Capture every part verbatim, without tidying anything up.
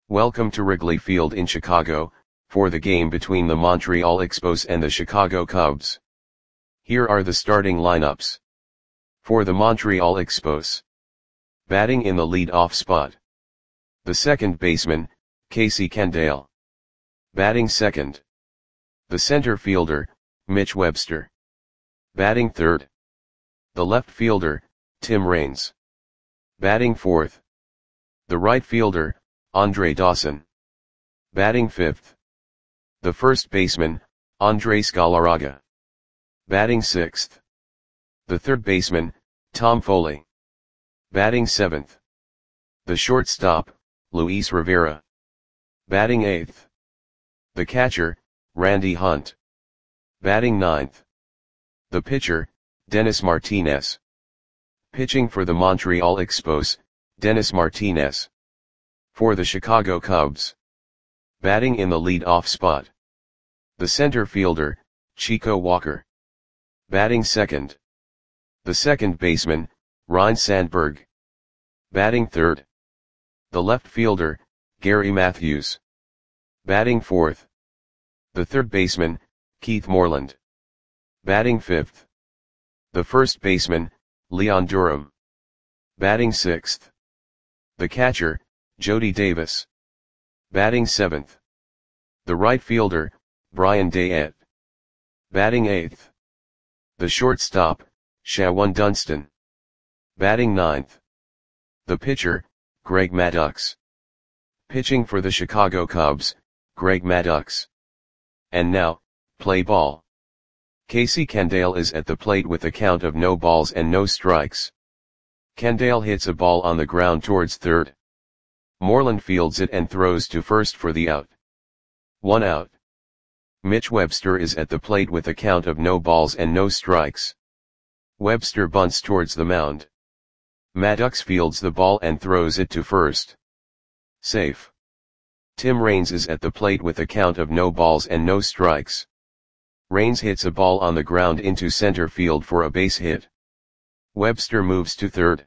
Welcome to Wrigley Field in Chicago, for the game between the Montreal Expos and the Chicago Cubs. Here are the starting lineups. For the Montreal Expos. Batting in the lead-off spot. The second baseman, Casey Candaele. Batting second. The center fielder, Mitch Webster. Batting third. The left fielder, Tim Raines. Batting fourth. The right fielder, Andre Dawson. Batting fifth. The first baseman, Andres Galarraga. Batting sixth. The third baseman, Tom Foley. Batting seventh. The shortstop, Luis Rivera. Batting eighth. The catcher, Randy Hunt. Batting ninth. The pitcher, Dennis Martinez. Pitching for the Montreal Expos, Dennis Martinez. For the Chicago Cubs. Batting in the lead-off spot. The center fielder, Chico Walker. Batting second. The second baseman, Ryne Sandberg. Batting third. The left fielder, Gary Matthews. Batting fourth. The third baseman, Keith Moreland. Batting fifth. The first baseman, Leon Durham. Batting sixth. The catcher, Jody Davis. Batting seventh. The right fielder, Brian Dayette. Batting eighth. The shortstop, Shawan Dunston. Batting ninth. The pitcher, Greg Maddux. Pitching for the Chicago Cubs, Greg Maddux. And now, play ball. Casey Candaele is at the plate with a count of no balls and no strikes. Candaele hits a ball on the ground towards third. Moreland fields it and throws to first for the out. One out. Mitch Webster is at the plate with a count of no balls and no strikes. Webster bunts towards the mound. Maddux fields the ball and throws it to first. Safe. Tim Raines is at the plate with a count of no balls and no strikes. Raines hits a ball on the ground into center field for a base hit. Webster moves to third.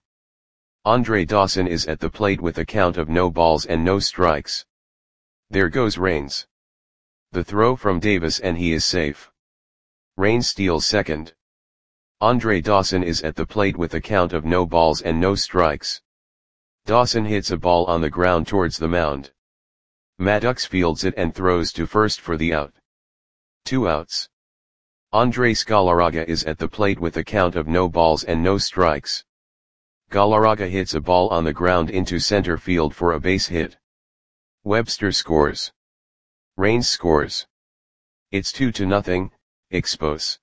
Andre Dawson is at the plate with a count of no balls and no strikes. There goes Raines. The throw from Davis and he is safe. Raines steals second. Andre Dawson is at the plate with a count of no balls and no strikes. Dawson hits a ball on the ground towards the mound. Maddux fields it and throws to first for the out. Two outs. Andres Galarraga is at the plate with a count of no balls and no strikes. Galarraga hits a ball on the ground into center field for a base hit. Webster scores. Raines scores. It's two to nothing, Expos.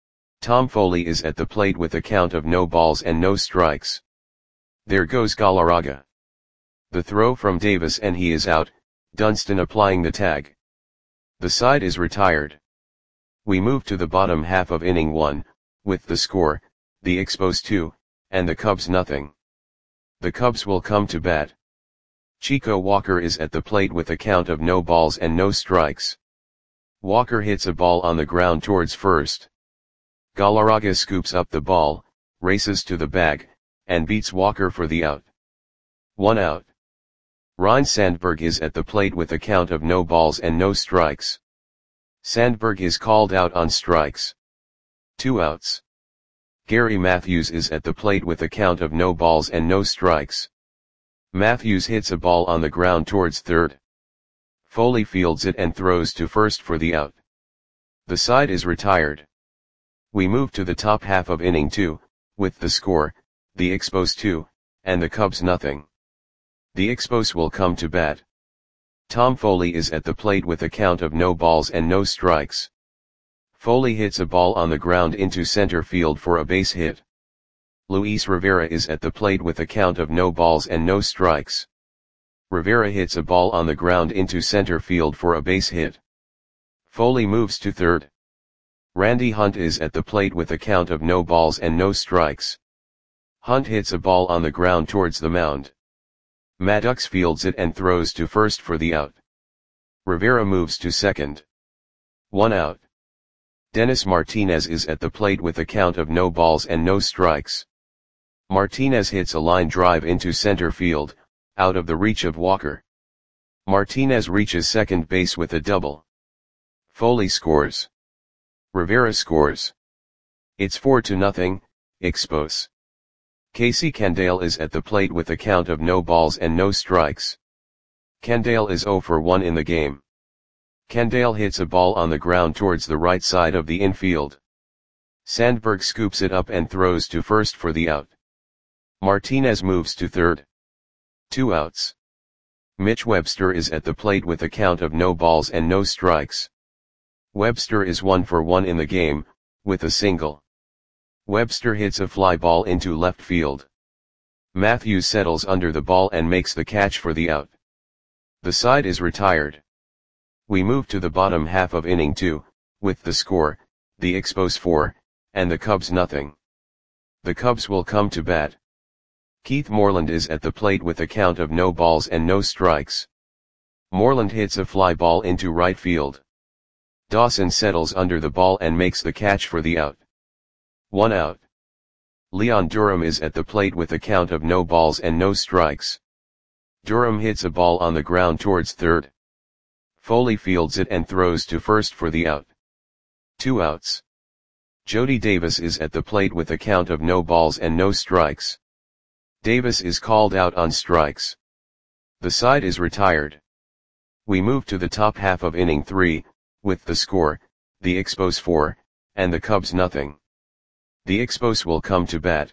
Tom Foley is at the plate with a count of no balls and no strikes. There goes Galarraga. The throw from Davis and he is out, Dunston applying the tag. The side is retired. We move to the bottom half of inning one, with the score, the Expos two, and the Cubs nothing. The Cubs will come to bat. Chico Walker is at the plate with a count of no balls and no strikes. Walker hits a ball on the ground towards first. Galarraga scoops up the ball, races to the bag, and beats Walker for the out. One out. Ryne Sandberg is at the plate with a count of no balls and no strikes. Sandberg is called out on strikes. Two outs. Gary Matthews is at the plate with a count of no balls and no strikes. Matthews hits a ball on the ground towards third. Foley fields it and throws to first for the out. The side is retired. We move to the top half of inning two, with the score, the Expos two, and the Cubs nothing. The Expos will come to bat. Tom Foley is at the plate with a count of no balls and no strikes. Foley hits a ball on the ground into center field for a base hit. Luis Rivera is at the plate with a count of no balls and no strikes. Rivera hits a ball on the ground into center field for a base hit. Foley moves to third. Randy Hunt is at the plate with a count of no balls and no strikes. Hunt hits a ball on the ground towards the mound. Maddux fields it and throws to first for the out. Rivera moves to second. One out. Dennis Martinez is at the plate with a count of no balls and no strikes. Martinez hits a line drive into center field, out of the reach of Walker. Martinez reaches second base with a double. Foley scores. Rivera scores. It's four to nothing, Expos. Casey Candale is at the plate with a count of no balls and no strikes. Candale is zero for one in the game. Candale hits a ball on the ground towards the right side of the infield. Sandberg scoops it up and throws to first for the out. Martinez moves to third. Two outs. Mitch Webster is at the plate with a count of no balls and no strikes. Webster is one for one in the game, with a single. Webster hits a fly ball into left field. Matthews settles under the ball and makes the catch for the out. The side is retired. We move to the bottom half of inning two, with the score, the Expos four, and the Cubs nothing. The Cubs will come to bat. Keith Moreland is at the plate with a count of no balls and no strikes. Moreland hits a fly ball into right field. Dawson settles under the ball and makes the catch for the out. One out. Leon Durham is at the plate with a count of no balls and no strikes. Durham hits a ball on the ground towards third. Foley fields it and throws to first for the out. Two outs. Jody Davis is at the plate with a count of no balls and no strikes. Davis is called out on strikes. The side is retired. We move to the top half of inning three, with the score, the Expos four, and the Cubs nothing. The Expos will come to bat.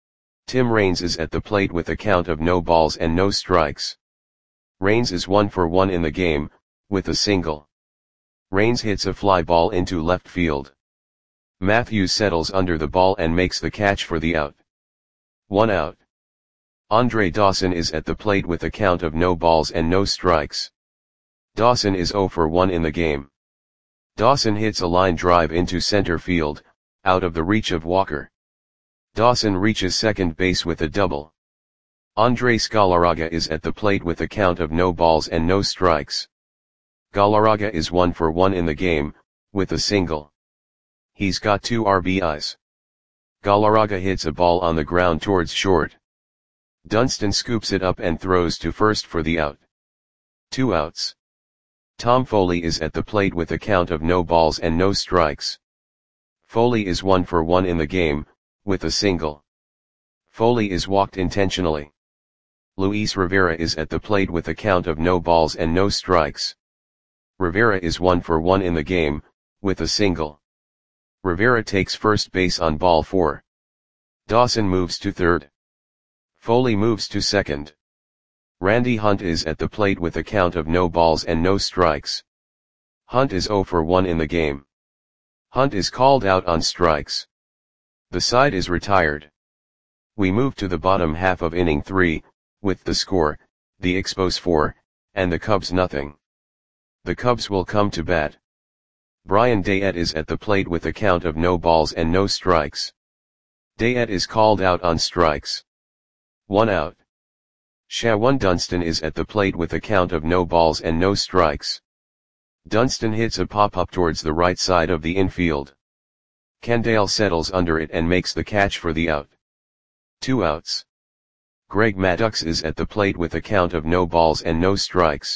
Tim Raines is at the plate with a count of no balls and no strikes. Raines is one for one in the game, with a single. Raines hits a fly ball into left field. Matthews settles under the ball and makes the catch for the out. One out. Andre Dawson is at the plate with a count of no balls and no strikes. Dawson is zero for one in the game. Dawson hits a line drive into center field, out of the reach of Walker. Dawson reaches second base with a double. Andres Galarraga is at the plate with a count of no balls and no strikes. Galarraga is one for one in the game, with a single. He's got two R B Is. Galarraga hits a ball on the ground towards short. Dunston scoops it up and throws to first for the out. Two outs. Tom Foley is at the plate with a count of no balls and no strikes. Foley is one for one in the game, with a single. Foley is walked intentionally. Luis Rivera is at the plate with a count of no balls and no strikes. Rivera is one for one in the game, with a single. Rivera takes first base on ball four. Dawson moves to third. Foley moves to second. Randy Hunt is at the plate with a count of no balls and no strikes. Hunt is zero for one in the game. Hunt is called out on strikes. The side is retired. We move to the bottom half of inning three, with the score, the Expos four, and the Cubs nothing. The Cubs will come to bat. Brian Dayette is at the plate with a count of no balls and no strikes. Dayette is called out on strikes. One out. Shawan Dunston is at the plate with a count of no balls and no strikes. Dunston hits a pop-up towards the right side of the infield. Candale settles under it and makes the catch for the out. Two outs. Greg Maddux is at the plate with a count of no balls and no strikes.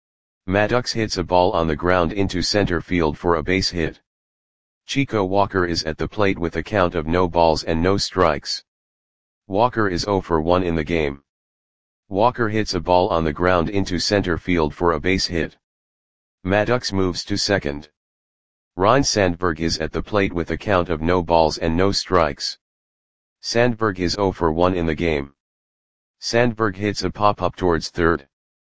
Maddux hits a ball on the ground into center field for a base hit. Chico Walker is at the plate with a count of no balls and no strikes. Walker is zero for one in the game. Walker hits a ball on the ground into center field for a base hit. Maddux moves to second. Ryne Sandberg is at the plate with a count of no balls and no strikes. Sandberg is zero for one in the game. Sandberg hits a pop-up towards third.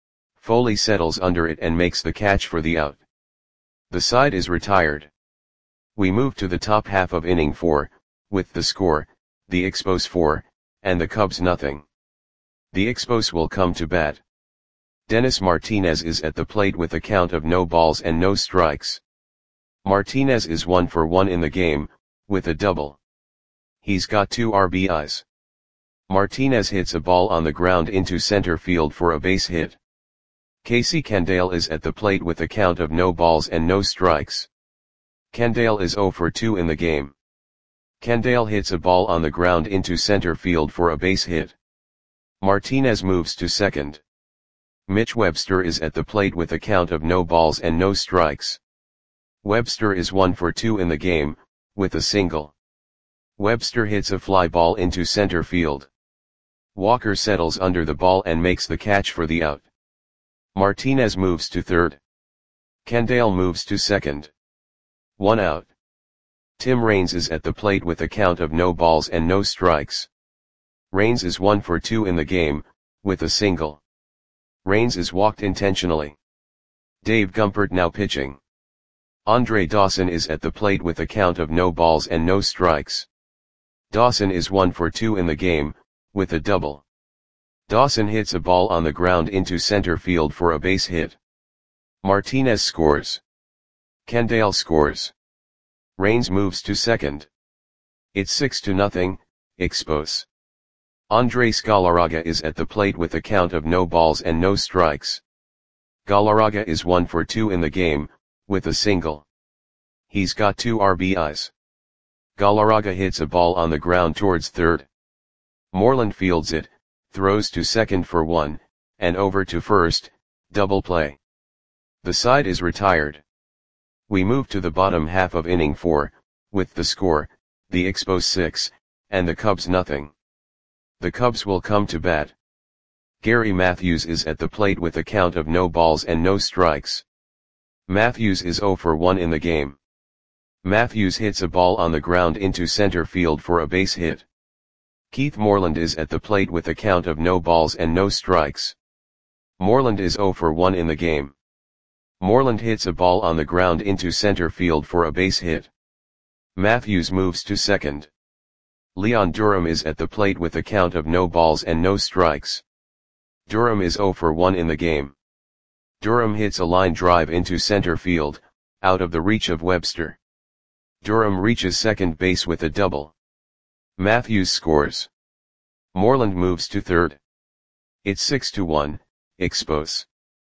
Foley settles under it and makes the catch for the out. The side is retired. We move to the top half of inning four, with the score, the Expos four, and the Cubs nothing. The Expos will come to bat. Dennis Martinez is at the plate with a count of no balls and no strikes. Martinez is one for one in the game, with a double. He's got two R B Is. Martinez hits a ball on the ground into center field for a base hit. Casey Candale is at the plate with a count of no balls and no strikes. Candale is zero for two in the game. Candale hits a ball on the ground into center field for a base hit. Martinez moves to second. Mitch Webster is at the plate with a count of no balls and no strikes. Webster is one for two in the game, with a single. Webster hits a fly ball into center field. Walker settles under the ball and makes the catch for the out. Martinez moves to third. Kendall moves to second. One out. Tim Raines is at the plate with a count of no balls and no strikes. Raines is one for two in the game, with a single. Raines is walked intentionally. Dave Gumpert now pitching. Andre Dawson is at the plate with a count of no balls and no strikes. Dawson is one for two in the game, with a double. Dawson hits a ball on the ground into center field for a base hit. Martinez scores. Kendall scores. Raines moves to second. It's six to nothing, Expos. Andres Galarraga is at the plate with a count of no balls and no strikes. Galarraga is one for two in the game, with a single. He's got two R B Is. Galarraga hits a ball on the ground towards third. Moreland fields it, throws to second for one, and over to first, double play. The side is retired. We move to the bottom half of inning four, with the score, the Expos six, and the Cubs nothing. The Cubs will come to bat. Gary Matthews is at the plate with a count of no balls and no strikes. Matthews is zero for one in the game. Matthews hits a ball on the ground into center field for a base hit. Keith Moreland is at the plate with a count of no balls and no strikes. Moreland is zero for one in the game. Moreland hits a ball on the ground into center field for a base hit. Matthews moves to second. Leon Durham is at the plate with a count of no balls and no strikes. Durham is zero for one in the game. Durham hits a line drive into center field, out of the reach of Webster. Durham reaches second base with a double. Matthews scores. Moreland moves to third. It's six to one, Expos.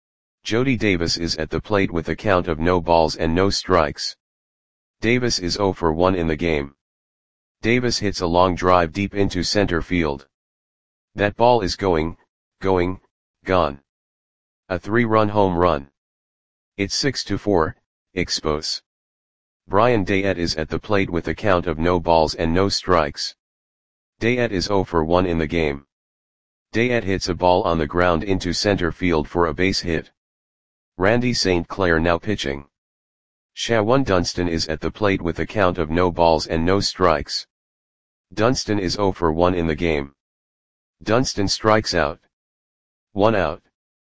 Jody Davis is at the plate with a count of no balls and no strikes. Davis is zero for one in the game. Davis hits a long drive deep into center field. That ball is going, going, gone. A three-run home run. It's six to four, Expos. Brian Dayette is at the plate with a count of no balls and no strikes. Dayette is zero for one in the game. Dayette hits a ball on the ground into center field for a base hit. Randy Saint Clair now pitching. Shawan Dunston is at the plate with a count of no balls and no strikes. Dunston is zero for one in the game. Dunston strikes out. One out.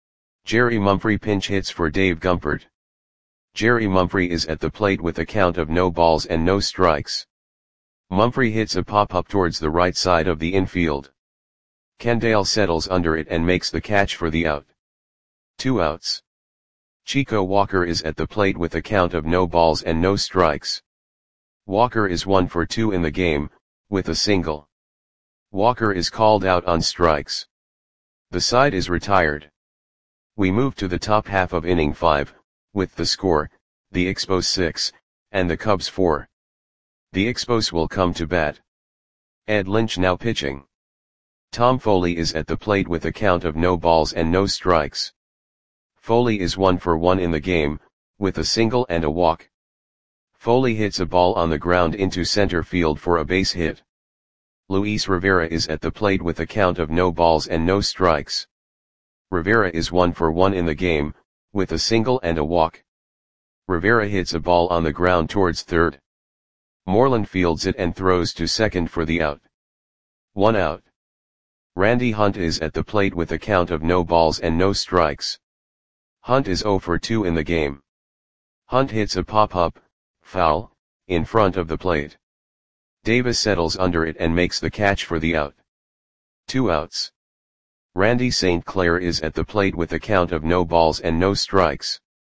Jerry Mumphrey pinch hits for Dave Gumpert. Jerry Mumphrey is at the plate with a count of no balls and no strikes. Mumphrey hits a pop-up towards the right side of the infield. Kendall settles under it and makes the catch for the out. Two outs. Chico Walker is at the plate with a count of no balls and no strikes. Walker is one for two in the game, with a single. Walker is called out on strikes. The side is retired. We move to the top half of inning five, with the score, the Expos six, and the Cubs four. The Expos will come to bat. Ed Lynch now pitching. Tom Foley is at the plate with a count of no balls and no strikes. Foley is one for one in the game, with a single and a walk. Foley hits a ball on the ground into center field for a base hit. Luis Rivera is at the plate with a count of no balls and no strikes. Rivera is one for one in the game, with a single and a walk. Rivera hits a ball on the ground towards third. Moreland fields it and throws to second for the out. One out. Randy Hunt is at the plate with a count of no balls and no strikes. Hunt is zero for two in the game. Hunt hits a pop-up, foul, in front of the plate. Davis settles under it and makes the catch for the out. Two outs. Randy Saint Clair is at the plate with a count of no balls and no strikes.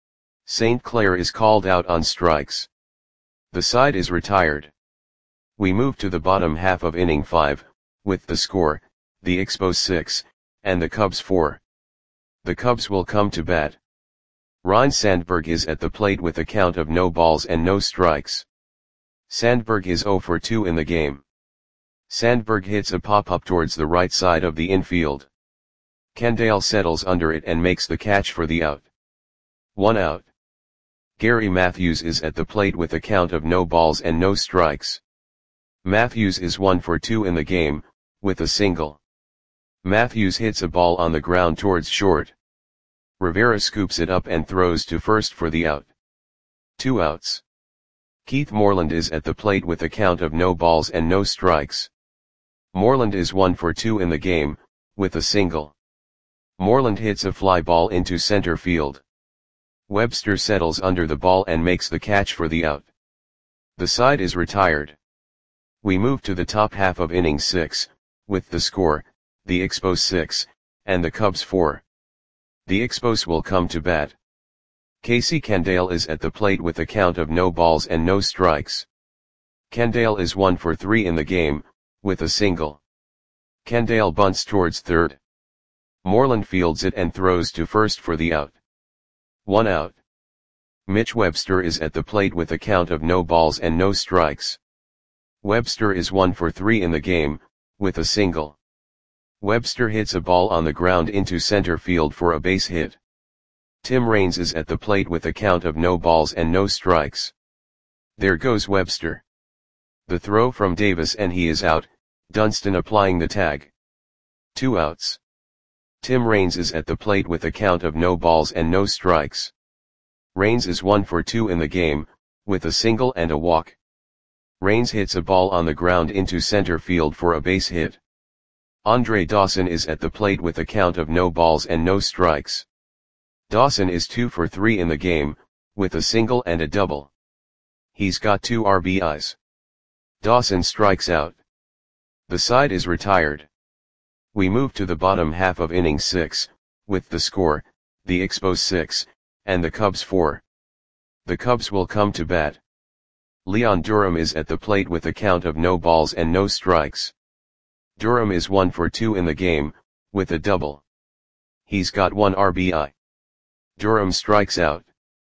Saint Clair is called out on strikes. The side is retired. We move to the bottom half of inning five, with the score, the Expos six, and the Cubs four. The Cubs will come to bat. Ryne Sandberg is at the plate with a count of no balls and no strikes. Sandberg is zero for two in the game. Sandberg hits a pop-up towards the right side of the infield. Kendall settles under it and makes the catch for the out. One out. Gary Matthews is at the plate with a count of no balls and no strikes. Matthews is one for two in the game, with a single. Matthews hits a ball on the ground towards short. Rivera scoops it up and throws to first for the out. Two outs. Keith Moreland is at the plate with a count of no balls and no strikes. Moreland is one for two in the game, with a single. Moreland hits a fly ball into center field. Webster settles under the ball and makes the catch for the out. The side is retired. We move to the top half of inning six, with the score, the Expos six, and the Cubs four. The Expos will come to bat. Casey Kendall is at the plate with a count of no balls and no strikes. Kendall is one for three in the game, with a single. Kendall bunts towards third. Moreland fields it and throws to first for the out. One out. Mitch Webster is at the plate with a count of no balls and no strikes. Webster is one for three in the game, with a single. Webster hits a ball on the ground into center field for a base hit. Tim Raines is at the plate with a count of no balls and no strikes. There goes Webster. The throw from Davis and he is out, Dunston applying the tag. Two outs. Tim Raines is at the plate with a count of no balls and no strikes. Raines is one for two in the game, with a single and a walk. Raines hits a ball on the ground into center field for a base hit. Andre Dawson is at the plate with a count of no balls and no strikes. Dawson is two for three in the game, with a single and a double. He's got two R B Is. Dawson strikes out. The side is retired. We move to the bottom half of inning six, with the score, the Expos six, and the Cubs four. The Cubs will come to bat. Leon Durham is at the plate with a count of no balls and no strikes. Durham is one for two in the game, with a double. He's got one R B I. Durham strikes out.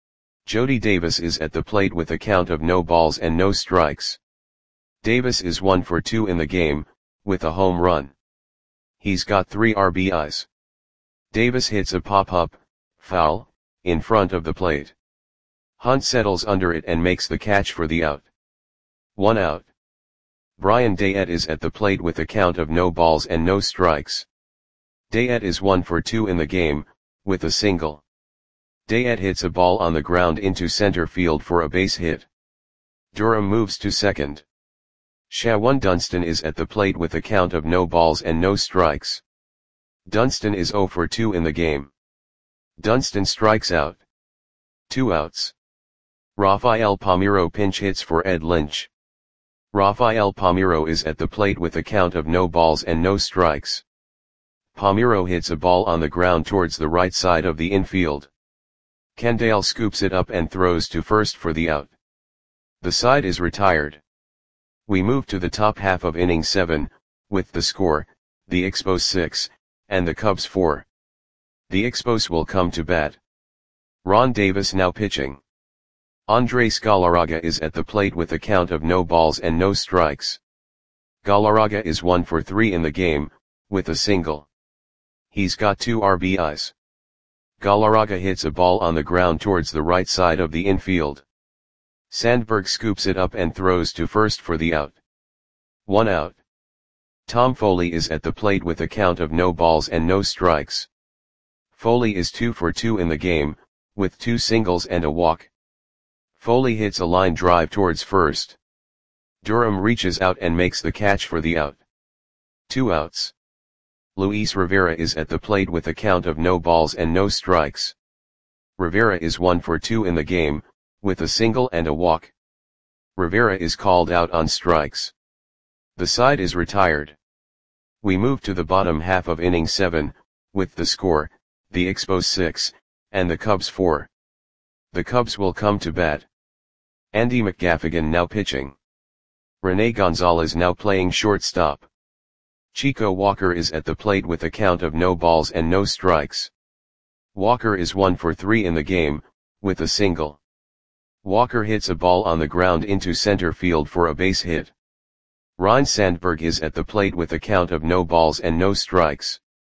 Jody Davis is at the plate with a count of no balls and no strikes. Davis is one for two in the game, with a home run. He's got three R B Is. Davis hits a pop-up, foul, in front of the plate. Hunt settles under it and makes the catch for the out. One out. Brian Dayette is at the plate with a count of no balls and no strikes. Dayette is one for two in the game, with a single. Dayette hits a ball on the ground into center field for a base hit. Durham moves to second. Shawan Dunston is at the plate with a count of no balls and no strikes. Dunston is zero for two in the game. Dunston strikes out. Two outs. Rafael Palmeiro pinch hits for Ed Lynch. Rafael Palmeiro is at the plate with a count of no balls and no strikes. Palmeiro hits a ball on the ground towards the right side of the infield. Kendall scoops it up and throws to first for the out. The side is retired. We move to the top half of inning seven, with the score, the Expos six, and the Cubs four. The Expos will come to bat. Ron Davis now pitching. Andres Galarraga is at the plate with a count of no balls and no strikes. Galarraga is one for three in the game, with a single. He's got two R B Is. Galarraga hits a ball on the ground towards the right side of the infield. Sandberg scoops it up and throws to first for the out. One out. Tom Foley is at the plate with a count of no balls and no strikes. Foley is two for two in the game, with two singles and a walk. Foley hits a line drive towards first. Durham reaches out and makes the catch for the out. Two outs. Luis Rivera is at the plate with a count of no balls and no strikes. Rivera is one for two in the game, with a single and a walk. Rivera is called out on strikes. The side is retired. We move to the bottom half of inning seven, with the score, the Expos six, and the Cubs four. The Cubs will come to bat. Andy McGaffigan now pitching. Rene Gonzalez now playing shortstop. Chico Walker is at the plate with a count of no balls and no strikes. Walker is one for three in the game, with a single. Walker hits a ball on the ground into center field for a base hit. Ryne Sandberg is at the plate with a count of no balls and no strikes.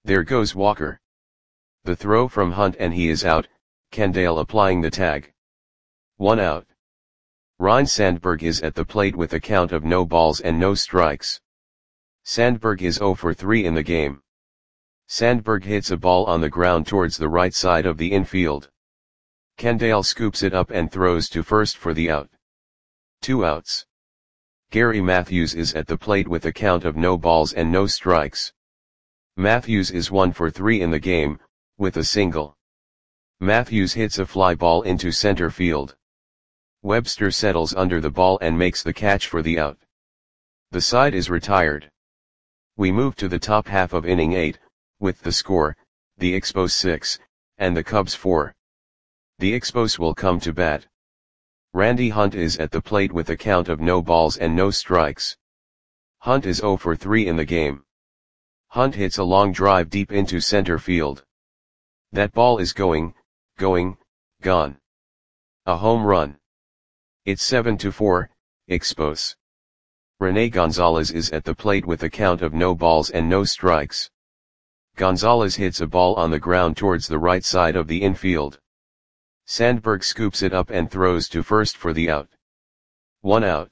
There goes Walker. The throw from Hunt and he is out, Candale applying the tag. One out. Ryne Sandberg is at the plate with a count of no balls and no strikes. Sandberg is zero for three in the game. Sandberg hits a ball on the ground towards the right side of the infield. Candale scoops it up and throws to first for the out. Two outs. Gary Matthews is at the plate with a count of no balls and no strikes. Matthews is one for three in the game, with a single. Matthews hits a fly ball into center field. Webster settles under the ball and makes the catch for the out. The side is retired. We move to the top half of inning eight, with the score, the Expos six, and the Cubs four. The Expos will come to bat. Randy Hunt is at the plate with a count of no balls and no strikes. Hunt is zero for three in the game. Hunt hits a long drive deep into center field. That ball is going, going, gone. A home run. It's seven to four, Expos. Rene Gonzalez is at the plate with a count of no balls and no strikes. Gonzalez hits a ball on the ground towards the right side of the infield. Sandberg scoops it up and throws to first for the out. One out.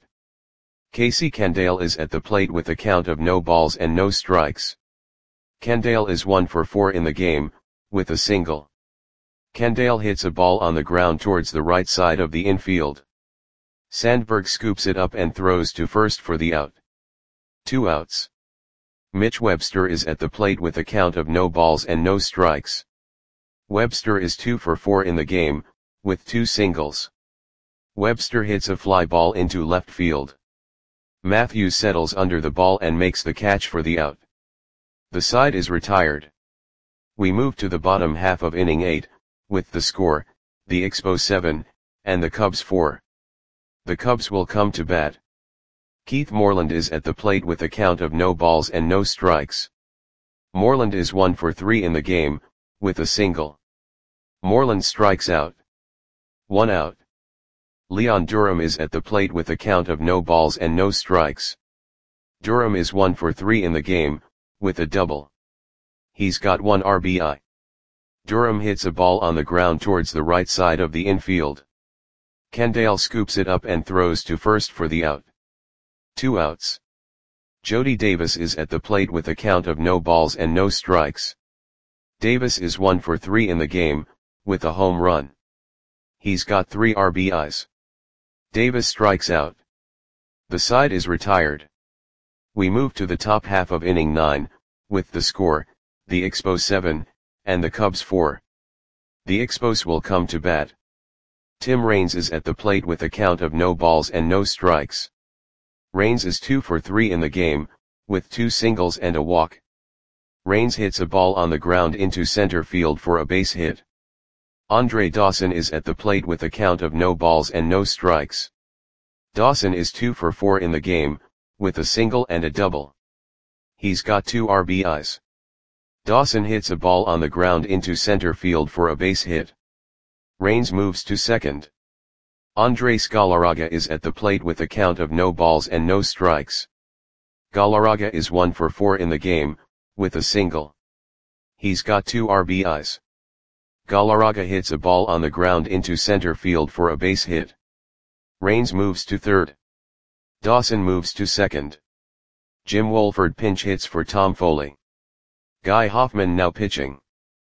Casey Candale is at the plate with a count of no balls and no strikes. Candale is one for four in the game, with a single. Candale hits a ball on the ground towards the right side of the infield. Sandberg scoops it up and throws to first for the out. Two outs. Mitch Webster is at the plate with a count of no balls and no strikes. Webster is two for four in the game, with two singles. Webster hits a fly ball into left field. Matthews settles under the ball and makes the catch for the out. The side is retired. We move to the bottom half of inning eight, with the score, the Expos seven, and the Cubs four. The Cubs will come to bat. Keith Moreland is at the plate with a count of no balls and no strikes. Moreland is one for three in the game, with a single. Moreland strikes out. One out. Leon Durham is at the plate with a count of no balls and no strikes. Durham is one for three in the game, with a double. He's got one R B I. Durham hits a ball on the ground towards the right side of the infield. Candale scoops it up and throws to first for the out. Two outs. Jody Davis is at the plate with a count of no balls and no strikes. Davis is one for three in the game, with a home run. He's got three R B Is. Davis strikes out. The side is retired. We move to the top half of inning nine, with the score, the Expos seven, and the Cubs four. The Expos will come to bat. Tim Raines is at the plate with a count of no balls and no strikes. Raines is two for three in the game, with two singles and a walk. Raines hits a ball on the ground into center field for a base hit. Andre Dawson is at the plate with a count of no balls and no strikes. Dawson is two for four in the game, with a single and a double. He's got two R B Is. Dawson hits a ball on the ground into center field for a base hit. Raines moves to second. Andres Galarraga is at the plate with a count of no balls and no strikes. Galarraga is one for four in the game, with a single. He's got two R B Is. Galarraga hits a ball on the ground into center field for a base hit. Raines moves to third. Dawson moves to second. Jim Wolford pinch hits for Tom Foley. Guy Hoffman now pitching.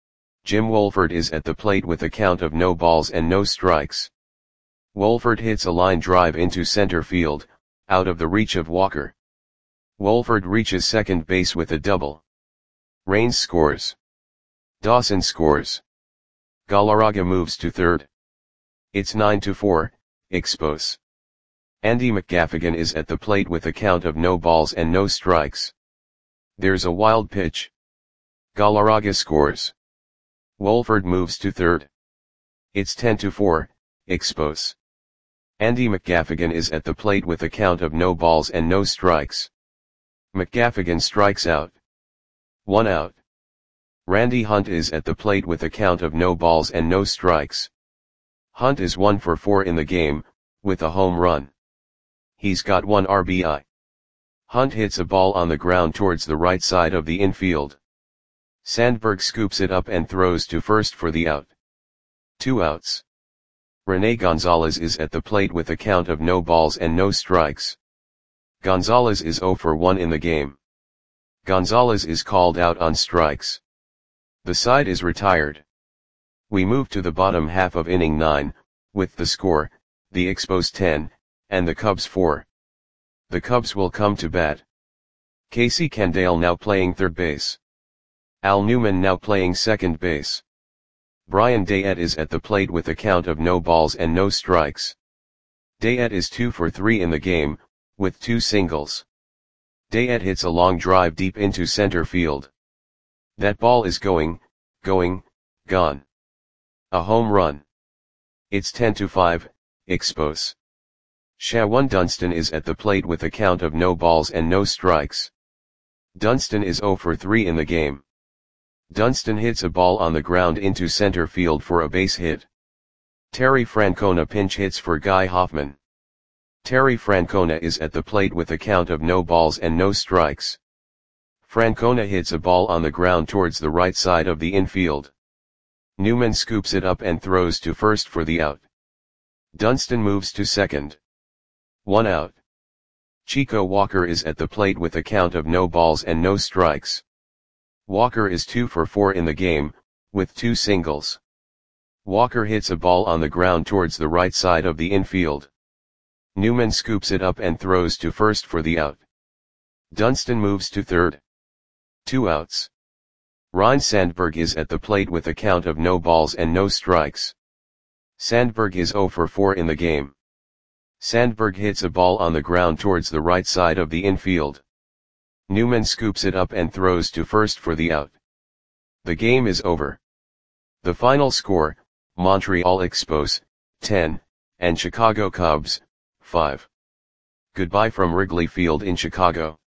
Jim Wolford is at the plate with a count of no balls and no strikes. Wolford hits a line drive into center field, out of the reach of Walker. Wolford reaches second base with a double. Raines scores. Dawson scores. Galarraga moves to third. It's nine to four, Expos. Andy McGaffigan is at the plate with a count of no balls and no strikes. There's a wild pitch. Galarraga scores. Wolford moves to third. It's ten to four, Expos. Andy McGaffigan is at the plate with a count of no balls and no strikes. McGaffigan strikes out. One out. Randy Hunt is at the plate with a count of no balls and no strikes. Hunt is one for four in the game, with a home run. He's got one R B I. Hunt hits a ball on the ground towards the right side of the infield. Sandberg scoops it up and throws to first for the out. Two outs. Rene Gonzalez is at the plate with a count of no balls and no strikes. Gonzalez is zero for one in the game. Gonzalez is called out on strikes. The side is retired. We move to the bottom half of inning nine, with the score, the Expos ten, and the Cubs four. The Cubs will come to bat. Casey Candaele now playing third base. Al Newman now playing second base. Brian Dayette is at the plate with a count of no balls and no strikes. Dayette is two for three in the game, with two singles. Dayette hits a long drive deep into center field. That ball is going, going, gone. A home run. It's ten to five, Expos. Shawan Dunston is at the plate with a count of no balls and no strikes. Dunston is zero for three in the game. Dunston hits a ball on the ground into center field for a base hit. Terry Francona pinch hits for Guy Hoffman. Terry Francona is at the plate with a count of no balls and no strikes. Francona hits a ball on the ground towards the right side of the infield. Newman scoops it up and throws to first for the out. Dunston moves to second. One out. Chico Walker is at the plate with a count of no balls and no strikes. Walker is two for four in the game, with two singles. Walker hits a ball on the ground towards the right side of the infield. Newman scoops it up and throws to first for the out. Dunston moves to third. Two outs. Ryne Sandberg is at the plate with a count of no balls and no strikes. Sandberg is zero for four in the game. Sandberg hits a ball on the ground towards the right side of the infield. Newman scoops it up and throws to first for the out. The game is over. The final score, Montreal Expos, ten, and Chicago Cubs, five. Goodbye from Wrigley Field in Chicago.